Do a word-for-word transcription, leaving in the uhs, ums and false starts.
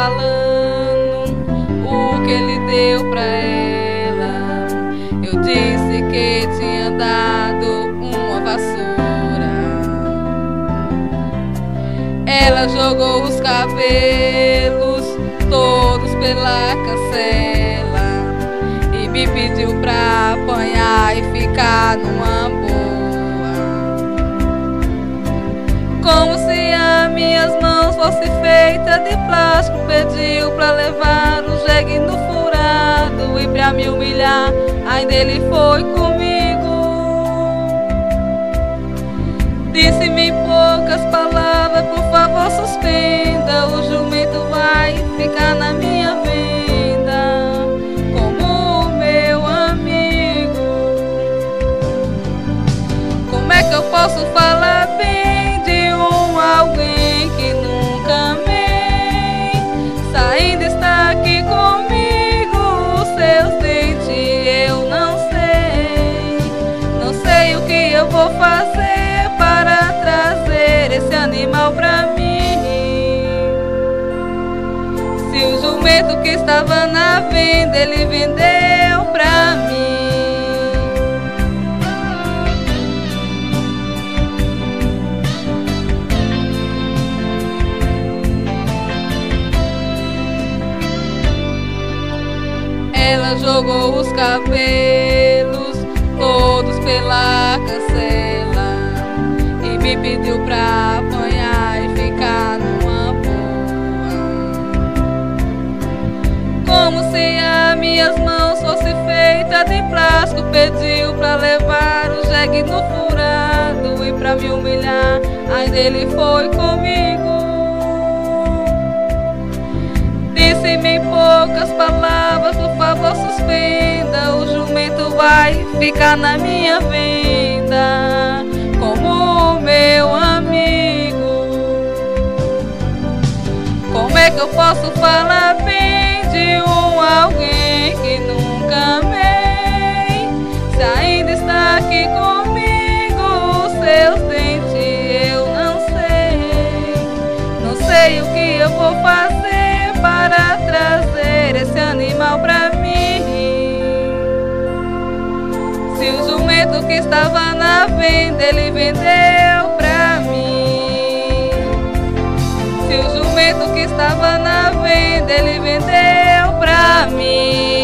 falando o que ele deu pra ela. Eu disse que tinha dado uma vassoura. Ela jogou os cabelos todos pela cancela e me pediu pra apanhar e ficar numa boa. Como se as minhas mãos fossem feitas de plástico, pediu pra levar o jegue no furado e pra me humilhar ainda ele foi comigo. Disse-me em poucas palavras, por favor suspenda, o jumento vai ficar na minha vida como meu amigo. Como é que eu posso falar bem de um alguém que nunca amei? Se ainda está aqui comigo, os seus dentes eu não sei. Não sei o que eu vou fazer para trazer esse animal pra mim. Se o jumento que estava na venda ele vendeu pra mim. Ela jogou os cabelos todos pela cancela e me pediu pra apanhar e ficar numa boa. Como se as minhas mãos fossem feitas de plástico, pediu pra levar o jegue no furado e pra me humilhar ainda ele foi comigo. Disse-me em poucas palavras, por favor suspenda, o jumento vai ficar na minha venda como meu amigo. Como é que eu posso falar bem de um alguém que nunca amei? Se ainda está aqui comigo, os seus dentes eu não sei. Não sei o que eu vou fazer para trazer esse animal pra mim. Se o jumento que estava na venda ele vendeu pra mim. Se o jumento que estava na venda ele vendeu pra mim.